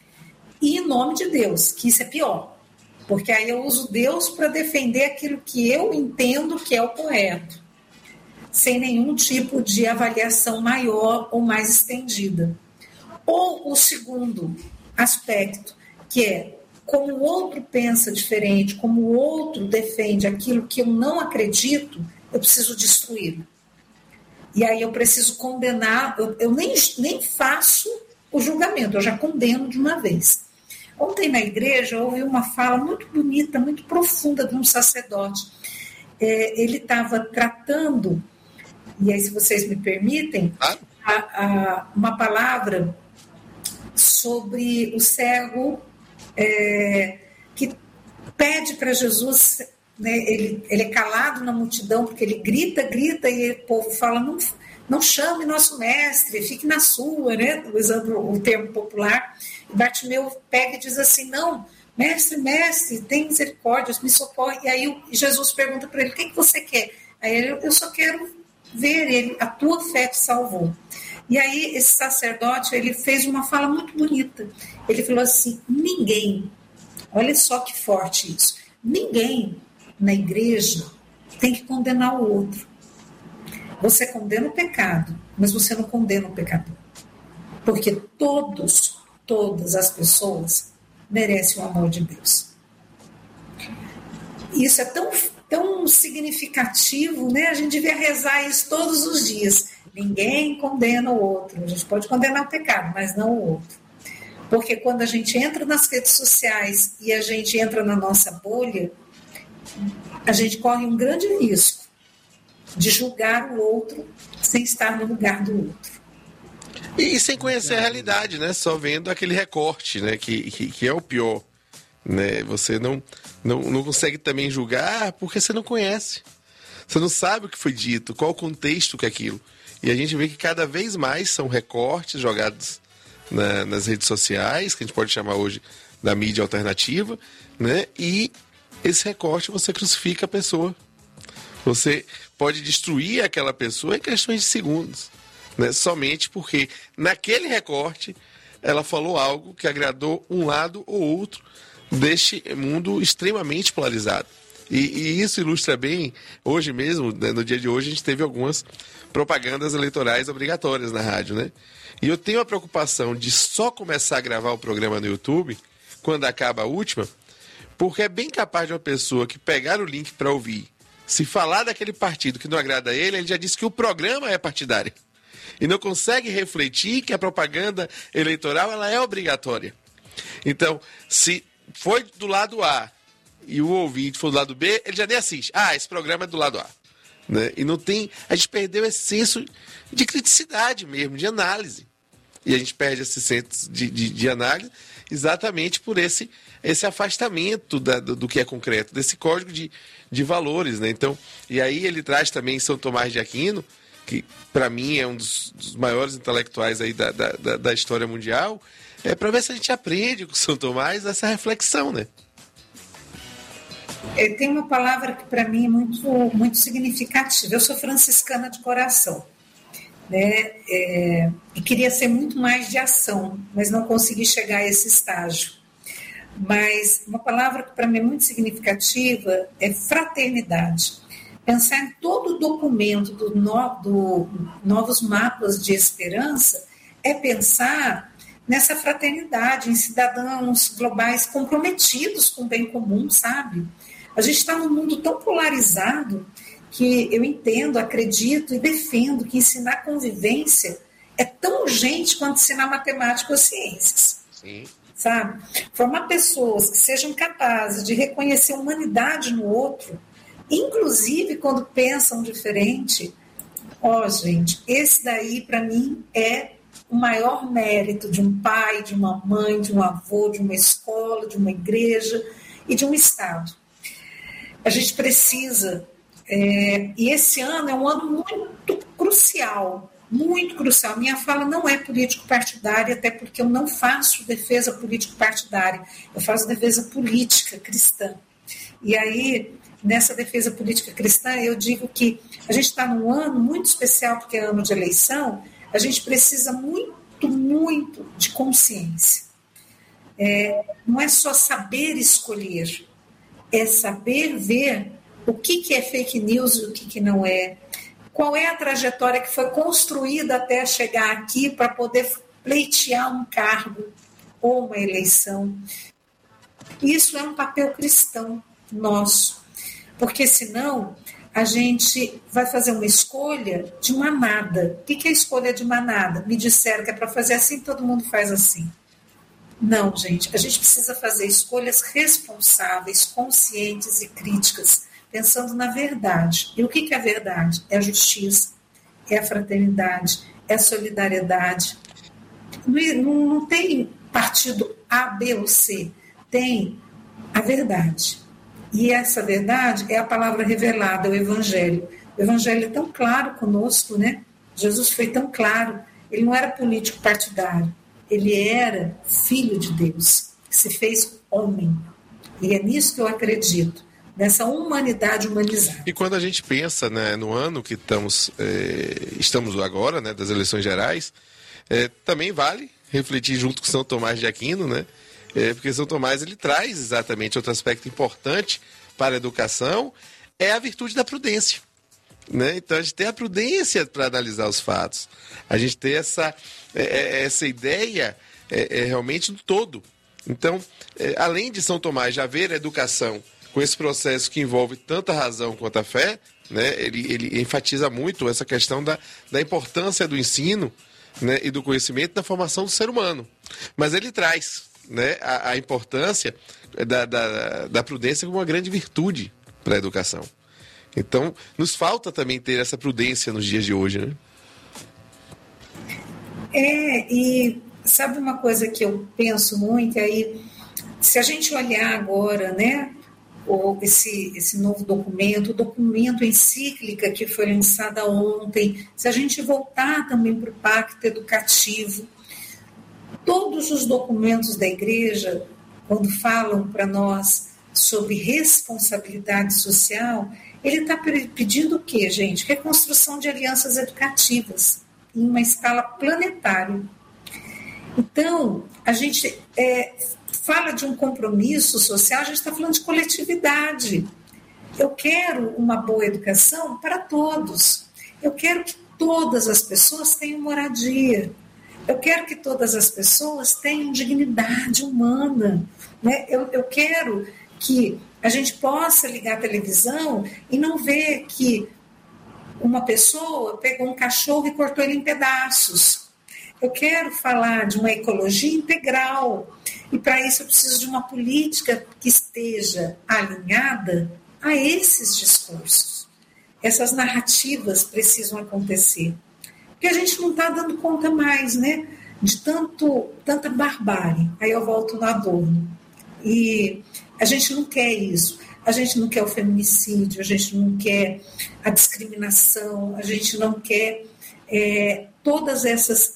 E em nome de Deus, que isso é pior, porque aí eu uso Deus para defender aquilo que eu entendo que é o correto, sem nenhum tipo de avaliação maior ou mais estendida. Ou o segundo aspecto, que é como o outro pensa diferente, como o outro defende aquilo que eu não acredito, eu preciso destruí-lo. E aí eu preciso condenar, eu nem faço o julgamento, eu já condeno de uma vez. Ontem na igreja eu ouvi uma fala muito bonita, muito profunda de um sacerdote. Ele estava tratando, e aí se vocês me permitem, uma palavra sobre o cego que pede para Jesus, né, ele é calado na multidão porque ele grita, e o povo fala, não chame nosso mestre, fique na sua, né, usando o termo popular. E Bartimeu pega e diz assim, não, mestre, tem misericórdia, me socorre. E aí Jesus pergunta para ele, o que você quer? Aí ele, eu só quero ver ele, a tua fé te salvou. E aí esse sacerdote, ele fez uma fala muito bonita. Ele falou assim, ninguém, olha só que forte isso, ninguém na igreja tem que condenar o outro. Você condena o pecado, mas você não condena o pecador. Porque todas as pessoas merecem o amor de Deus. Isso é tão significativo, né? A gente devia rezar isso todos os dias. Ninguém condena o outro. A gente pode condenar o pecado, mas não o outro. Porque quando a gente entra nas redes sociais e a gente entra na nossa bolha, a gente corre um grande risco de julgar o outro sem estar no lugar do outro. E sem conhecer a realidade, né? Só vendo aquele recorte, né? Que é o pior. Né? Você não consegue também julgar porque você não conhece. Você não sabe o que foi dito, qual o contexto que é aquilo. E a gente vê que cada vez mais são recortes jogados nas redes sociais, que a gente pode chamar hoje da mídia alternativa, né? E esse recorte você crucifica a pessoa. Você pode destruir aquela pessoa em questões de segundos, né? Somente porque naquele recorte ela falou algo que agradou um lado ou outro deste mundo extremamente polarizado. E isso ilustra bem, hoje mesmo, né, no dia de hoje, a gente teve algumas propagandas eleitorais obrigatórias na rádio, né? E eu tenho a preocupação de só começar a gravar o programa no YouTube quando acaba a última, porque é bem capaz de uma pessoa que pegar o link para ouvir, se falar daquele partido que não agrada a ele, ele já disse que o programa é partidário. E não consegue refletir que a propaganda eleitoral ela é obrigatória. Então, se foi do lado A e o ouvinte for do lado B, ele já nem assiste. Esse programa é do lado A. Né? E não tem... A gente perdeu esse senso de criticidade mesmo, de análise. E a gente perde esse senso de análise exatamente por esse afastamento do que é concreto, desse código de valores. Né? Então, e aí ele traz também São Tomás de Aquino, que para mim é um dos maiores intelectuais aí da história mundial, para ver se a gente aprende com São Tomás essa reflexão, né? Tem uma palavra que para mim é muito, muito significativa. Eu sou franciscana de coração, né? E queria ser muito mais de ação, mas não consegui chegar a esse estágio. Mas uma palavra que para mim é muito significativa é fraternidade. Pensar em todo o documento do Novos Mapas de Esperança é pensar nessa fraternidade, em cidadãos globais comprometidos com o bem comum, sabe? A gente está num mundo tão polarizado que eu entendo, acredito e defendo que ensinar convivência é tão urgente quanto ensinar matemática ou ciências. Sim. Sabe? Formar pessoas que sejam capazes de reconhecer a humanidade no outro, inclusive quando pensam diferente. Gente, esse daí para mim é o maior mérito de um pai, de uma mãe, de um avô, de uma escola, de uma igreja e de um Estado. A gente precisa, e esse ano é um ano muito crucial, muito crucial. Minha fala não é político-partidária, até porque eu não faço defesa político-partidária, eu faço defesa política cristã. E aí, nessa defesa política cristã, eu digo que a gente está num ano muito especial, porque é ano de eleição. A gente precisa muito, muito de consciência. Não é só saber escolher, é saber ver o que é fake news e o que não é. Qual é a trajetória que foi construída até chegar aqui para poder pleitear um cargo ou uma eleição. Isso é um papel cristão nosso, porque senão a gente vai fazer uma escolha de manada. O que é escolha de manada? Me disseram que é para fazer assim, todo mundo faz assim. Não, gente, a gente precisa fazer escolhas responsáveis, conscientes e críticas, pensando na verdade. E o que é a verdade? É a justiça, é a fraternidade, é a solidariedade. Não tem partido A, B ou C, tem a verdade. E essa verdade é a palavra revelada, o Evangelho. O Evangelho é tão claro conosco, né? Jesus foi tão claro, ele não era político partidário. Ele era filho de Deus, que se fez homem. E é nisso que eu acredito, nessa humanidade humanizada. E quando a gente pensa, né, no ano que estamos agora, né, das eleições gerais, também vale refletir junto com São Tomás de Aquino, né? Porque São Tomás ele traz exatamente outro aspecto importante para a educação, é a virtude da prudência. Né? Então a gente tem a prudência para analisar os fatos, a gente tem essa ideia realmente do todo. Então, além de São Tomás já ver a educação com esse processo que envolve tanto a razão quanto a fé, né? Ele enfatiza muito essa questão da importância do ensino, né? E do conhecimento na formação do ser humano. Mas ele traz, né, a importância da prudência como uma grande virtude para a educação. Então, nos falta também ter essa prudência nos dias de hoje, né? E sabe uma coisa que eu penso muito aí, se a gente olhar agora, né, esse novo documento, o documento encíclica que foi lançada ontem, se a gente voltar também para o Pacto Educativo, todos os documentos da Igreja, quando falam para nós sobre responsabilidade social, ele está pedindo o quê, gente? Reconstrução de alianças educativas em uma escala planetária. Então, a gente fala de um compromisso social, a gente está falando de coletividade. Eu quero uma boa educação para todos. Eu quero que todas as pessoas tenham moradia. Eu quero que todas as pessoas tenham dignidade humana. Né? Eu quero que a gente possa ligar a televisão e não ver que uma pessoa pegou um cachorro e cortou ele em pedaços. Eu quero falar de uma ecologia integral e para isso eu preciso de uma política que esteja alinhada a esses discursos. Essas narrativas precisam acontecer. Porque a gente não está dando conta mais, né, de tanta barbárie. Aí eu volto no Adorno. E a gente não quer isso. A gente não quer o feminicídio, a gente não quer a discriminação, a gente não quer todas essas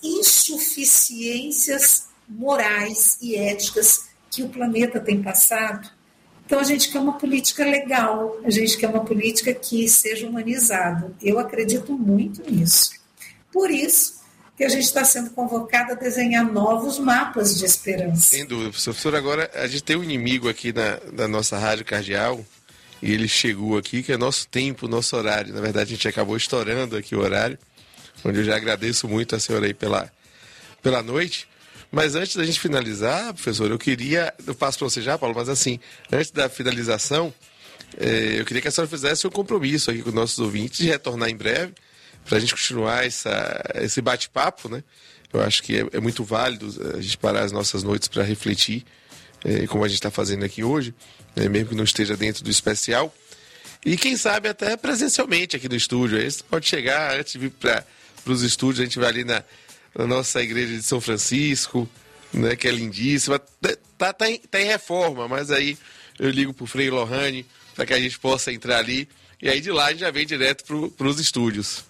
insuficiências morais e éticas que o planeta tem passado. Então a gente quer uma política legal, a gente quer uma política que seja humanizada. Eu acredito muito nisso. Por isso que a gente está sendo convocado a desenhar novos mapas de esperança. Sem dúvida, professor. Agora, a gente tem um inimigo aqui da nossa Rádio Cardeal, e ele chegou aqui, que é nosso tempo, nosso horário. Na verdade, a gente acabou estourando aqui o horário, onde eu já agradeço muito a senhora aí pela noite. Mas antes da gente finalizar, professor, eu passo para você já, Paulo, mas assim, antes da finalização, eu queria que a senhora fizesse um compromisso aqui com nossos ouvintes de retornar em breve, para a gente continuar esse bate-papo, né? Eu acho que é muito válido a gente parar as nossas noites para refletir, como a gente está fazendo aqui hoje, mesmo que não esteja dentro do especial. E quem sabe até presencialmente aqui no estúdio. Aí você pode chegar antes de vir para os estúdios, a gente vai ali na nossa igreja de São Francisco, né, que é lindíssima. Tá em reforma, mas aí eu ligo para o Frei Lohane para que a gente possa entrar ali. E aí de lá a gente já vem direto para os estúdios.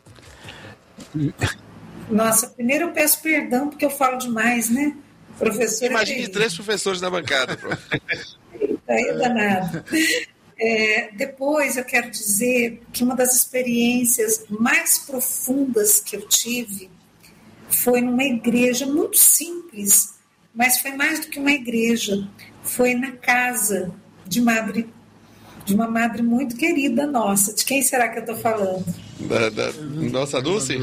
Nossa, primeiro eu peço perdão porque eu falo demais, né? Professor. Imagine 3 professores na bancada, prof. Aí é danado. Depois eu quero dizer que uma das experiências mais profundas que eu tive foi numa igreja muito simples, mas foi mais do que uma igreja. Foi na casa de uma madre muito querida nossa. De quem será que eu estou falando? Da nossa Dulce?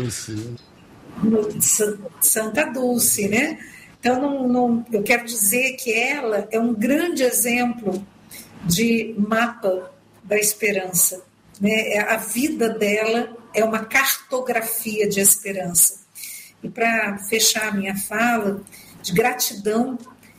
Santa Dulce, né? Então, eu quero dizer que ela é um grande exemplo de mapa da esperança. né? A vida dela é uma cartografia de esperança. E para fechar a minha fala, de gratidão,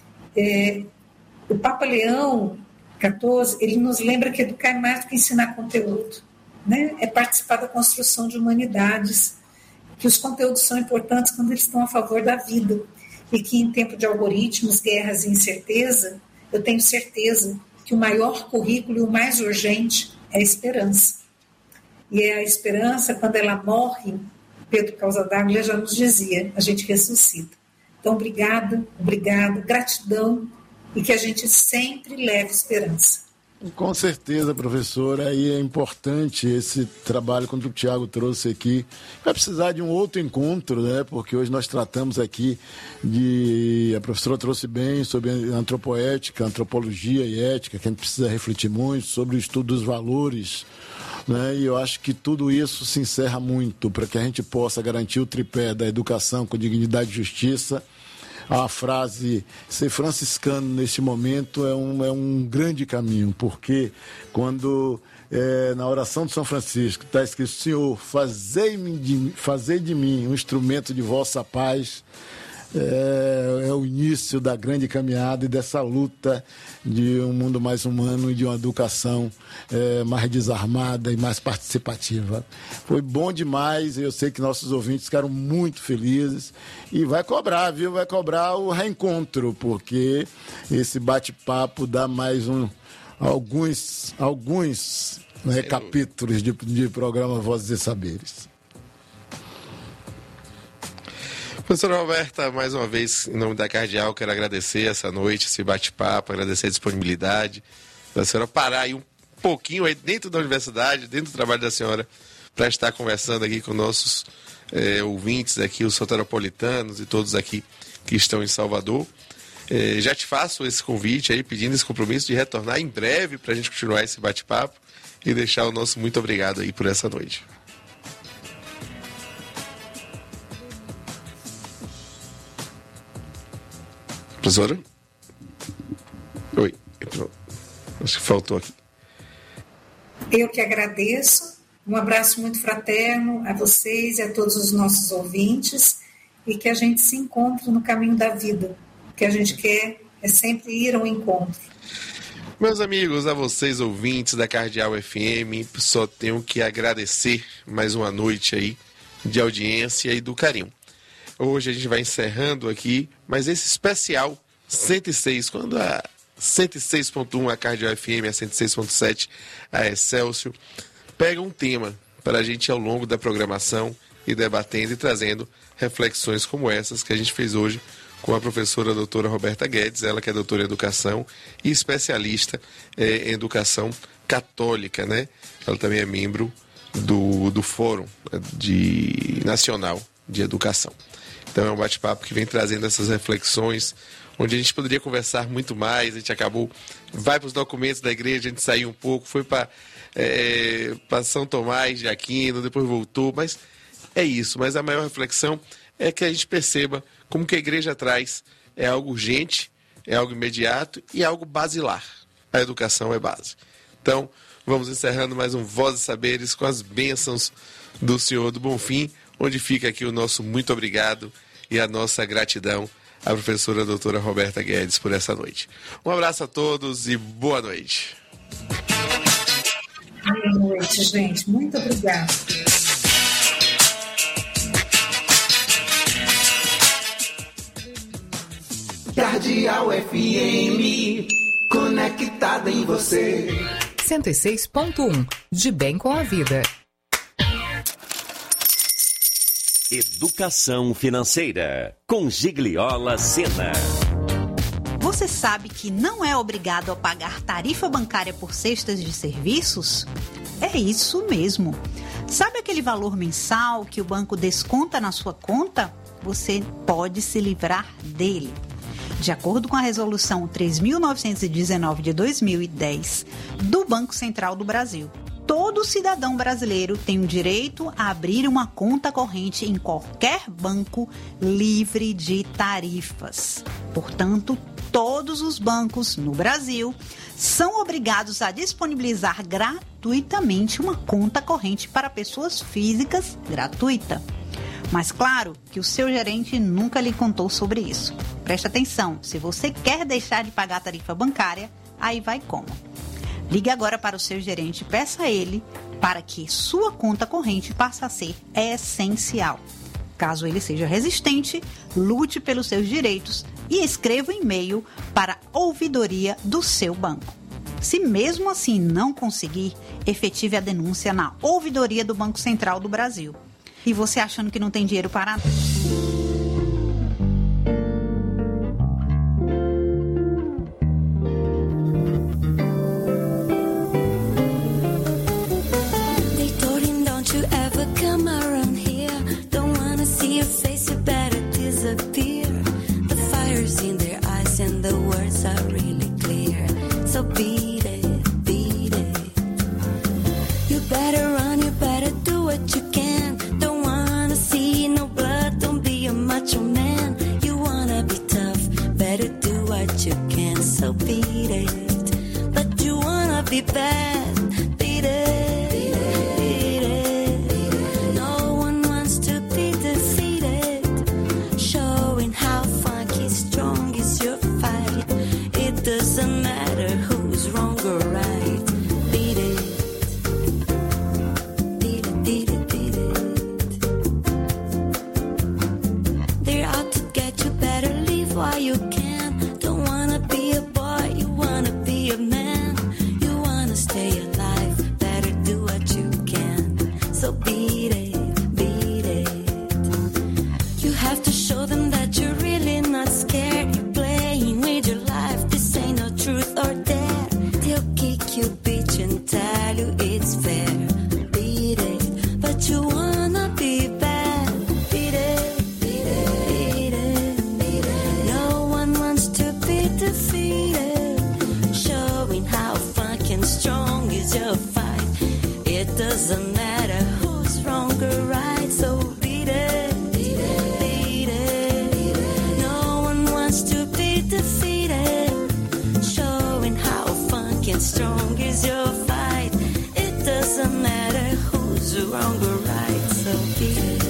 o Papa Leão XIV, ele nos lembra que educar é mais do que ensinar conteúdo, né? É participar da construção de humanidades, que os conteúdos são importantes quando eles estão a favor da vida, e que em tempo de algoritmos, guerras e incerteza, eu tenho certeza que o maior currículo e o mais urgente é a esperança. E é a esperança, quando ela morre, Pedro Casadaglia já nos dizia, a gente ressuscita. Então, obrigada, gratidão, e que a gente sempre leve esperança. Com certeza, professora, e é importante esse trabalho quando o Tiago trouxe aqui. Vai precisar de um outro encontro, né? Porque hoje nós tratamos aqui a professora trouxe bem sobre antropoética, antropologia e ética, que a gente precisa refletir muito sobre o estudo dos valores, né? E eu acho que tudo isso se encerra muito para que a gente possa garantir o tripé da educação com dignidade e justiça. A frase ser franciscano neste momento é um grande caminho, porque quando na oração de São Francisco está escrito: Senhor, fazei de mim um instrumento de vossa paz, é o início da grande caminhada e dessa luta de um mundo mais humano e de uma educação mais desarmada e mais participativa. Foi bom demais, eu sei que nossos ouvintes ficaram muito felizes e vai cobrar, viu? Vai cobrar o reencontro, porque esse bate-papo dá mais alguns capítulos de programa Vozes e Saberes. Professora Roberta, mais uma vez, em nome da Cardeal, quero agradecer essa noite, esse bate-papo, agradecer a disponibilidade da senhora parar aí um pouquinho aí dentro da universidade, dentro do trabalho da senhora, para estar conversando aqui com nossos ouvintes aqui, os soteropolitanos e todos aqui que estão em Salvador. Já te faço esse convite aí, pedindo esse compromisso de retornar em breve para a gente continuar esse bate-papo e deixar o nosso muito obrigado aí por essa noite. Professora? Oi, acho que faltou aqui. Eu que agradeço, um abraço muito fraterno a vocês e a todos os nossos ouvintes, e que a gente se encontre no caminho da vida. O que a gente quer é sempre ir ao encontro. Meus amigos, a vocês ouvintes da Cardeal FM, só tenho que agradecer mais uma noite aí de audiência e do carinho. Hoje a gente vai encerrando aqui, mas esse especial 106, quando a 106.1 a Cardeal FM, a 106.7 a Excelsior, pega um tema para a gente ao longo da programação e debatendo e trazendo reflexões como essas que a gente fez hoje com a professora doutora Roberta Guedes, ela que é doutora em educação e especialista em educação católica, né? Ela também é membro do Fórum Nacional de Educação. Então é um bate-papo que vem trazendo essas reflexões, onde a gente poderia conversar muito mais. A gente vai para os documentos da igreja, a gente saiu um pouco, foi para São Tomás de Aquino, depois voltou, mas é isso. Mas a maior reflexão é que a gente perceba como que a igreja traz é algo urgente, é algo imediato e é algo basilar. A educação é base. Então, vamos encerrando mais um Vozes e Saberes com as bênçãos do Senhor do Bonfim, onde fica aqui o nosso muito obrigado e a nossa gratidão à professora doutora Roberta Guedes por essa noite. Um abraço a todos e boa noite. Boa noite, gente. Muito obrigada. Cardeal FM, conectada em você. 106.1, de bem com a vida. Educação Financeira, com Gigliola Sena. Você sabe que não é obrigado a pagar tarifa bancária por cestas de serviços? É isso mesmo. Sabe aquele valor mensal que o banco desconta na sua conta? Você pode se livrar dele. De acordo com a Resolução 3.919 de 2010 do Banco Central do Brasil, todo cidadão brasileiro tem o direito a abrir uma conta corrente em qualquer banco livre de tarifas. Portanto, todos os bancos no Brasil são obrigados a disponibilizar gratuitamente uma conta corrente para pessoas físicas gratuita. Mas claro que o seu gerente nunca lhe contou sobre isso. Preste atenção, se você quer deixar de pagar a tarifa bancária, aí vai como? Ligue agora para o seu gerente e peça a ele para que sua conta corrente passe a ser essencial. Caso ele seja resistente, lute pelos seus direitos e escreva um e-mail para a ouvidoria do seu banco. Se mesmo assim não conseguir, efetive a denúncia na ouvidoria do Banco Central do Brasil. E você achando que não tem dinheiro para nada? They told him, don't you ever come around here. Don't wanna see your face, you better disappear. The fire's in their eyes and the words are really clear. So beat it, beat it. You better run, you better do what you can. See no blood, don't be a macho man. You wanna be tough, better do what you can. So beat it, but you wanna be bad. Beat it, beat it. No one wants to be defeated. Showing how funky strong is your fight. It doesn't matter who's wrong or right. Beat it. While you can, don't wanna be a boy, you wanna be a man. You wanna stay alive, better do what you can. So beat it, beat it. You have to show them that you're really not scared. You're playing with your life, this ain't no truth or dare. They'll kick you, bitch, and tell you it's fair. Beat it, but you wanna be bad. Beat it. Defeated, showing how fucking strong is your fight. It doesn't matter who's wrong or right. So beat it, beat it, beat it. No one wants to be defeated, showing how fucking strong is your fight. It doesn't matter who's wrong or right. So beat it.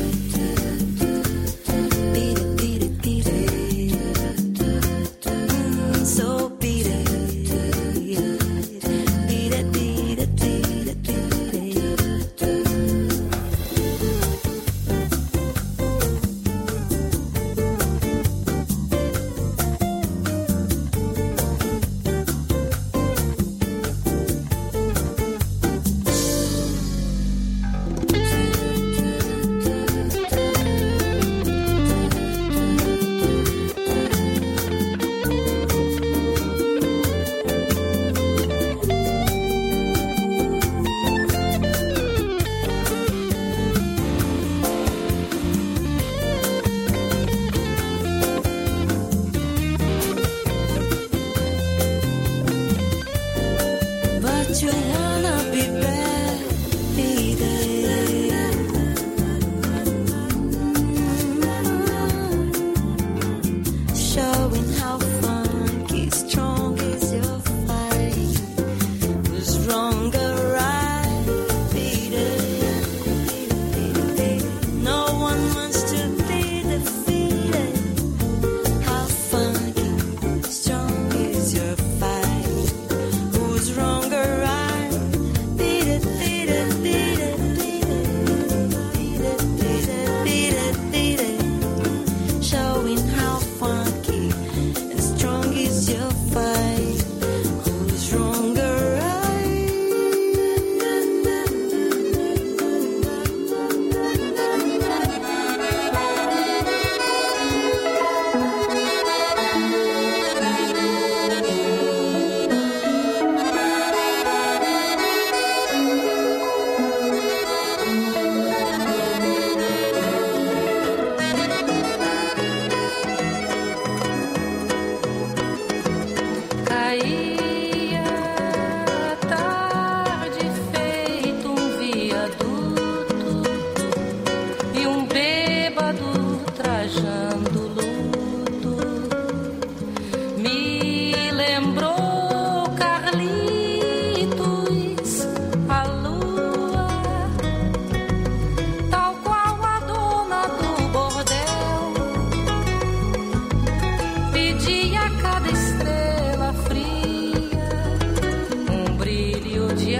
de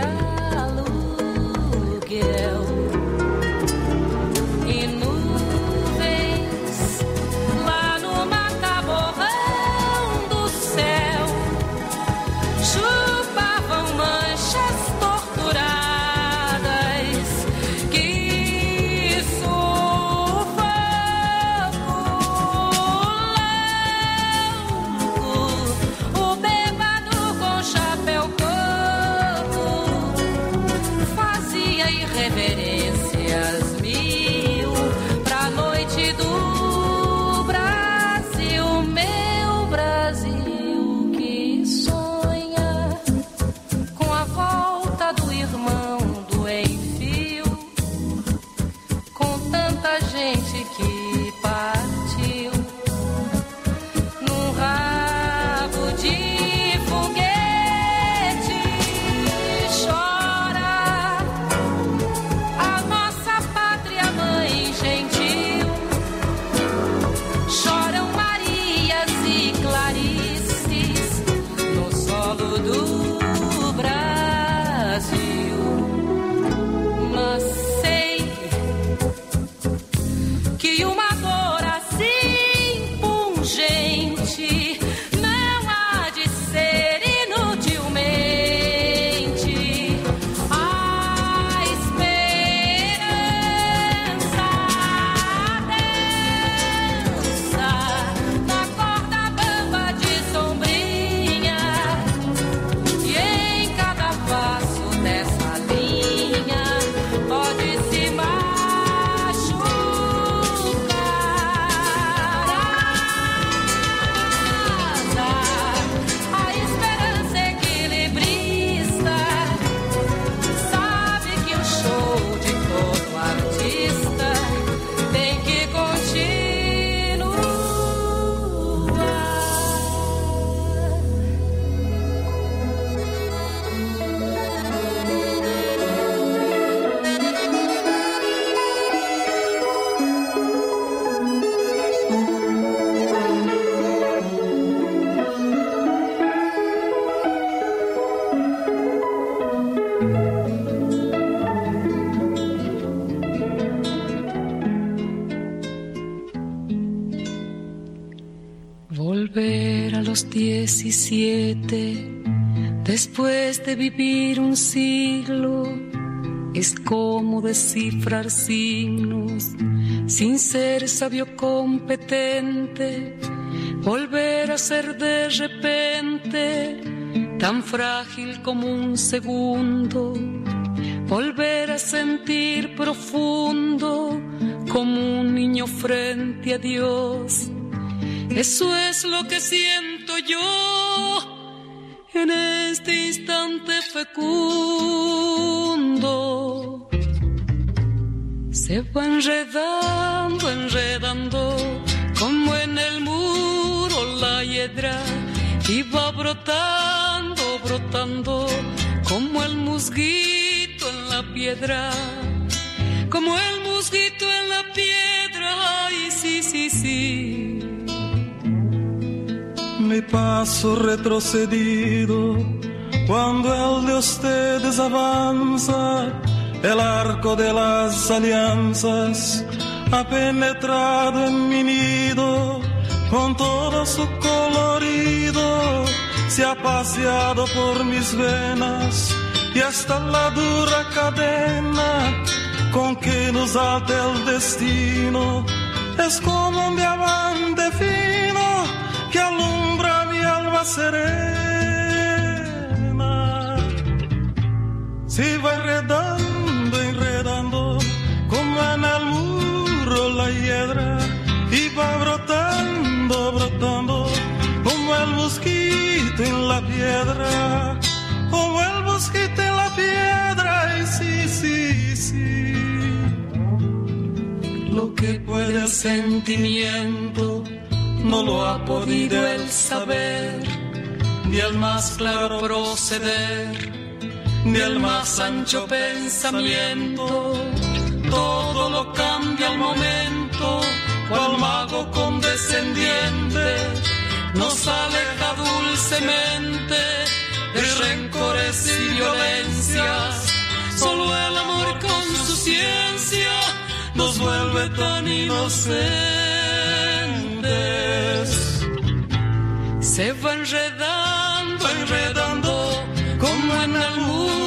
aluguel e nuvens lá no mataborrão do céu chupavam manchas torturadas que sufoco louco, o bêbado com chapéu coco fazia irreverências mil pra noite do Brasil, meu Brasil que sonha com a volta do irmão do enfio, com tanta gente que partiu num rabo de foguete. Chora a nossa pátria mãe gentil, choram Marias e Clarices no solo do Brasil. Mas sei que uma dor assim pungente não há de ser inutilmente a esperança dança na corda bamba de sombrinha, e em cada passo dessa linha pode se machucar. A esperança equilibrista sabe que o show de todo artista tem que continuar. Volver a los 17, después de vivir un siglo, es como descifrar signos sin ser sabio competente. Volver a ser de repente tan frágil como un segundo. Volver a sentir profundo como un niño frente a Dios. Eso es lo que siento yo en este instante fecundo. Se va enredando, enredando, como en el muro la hiedra, y va brotando, brotando, como el musguito en la piedra, como el musguito en la piedra. Ay, sí, sí, sí. Mi paso retrocedido cuando el de ustedes avanza, el arco de las alianzas ha penetrado en mi nido con todo su colorido, se ha paseado por mis venas y hasta la dura cadena con que nos ata el destino es como un diamante fino que alumbra mi alma serena. Se va enredando, enredando, como en el muro la hiedra, y va brotando, brotando, como el mosquito en la piedra, como el mosquito en la piedra. Y sí, sí, sí. Lo que puede el sentimiento no lo ha podido el saber, ni el más claro proceder, ni el más ancho pensamiento. Todo lo cambia al momento, cual mago condescendiente nos aleja dulcemente de rencores y violencia. de tan inocentes se va enredando, enredando como en el mundo.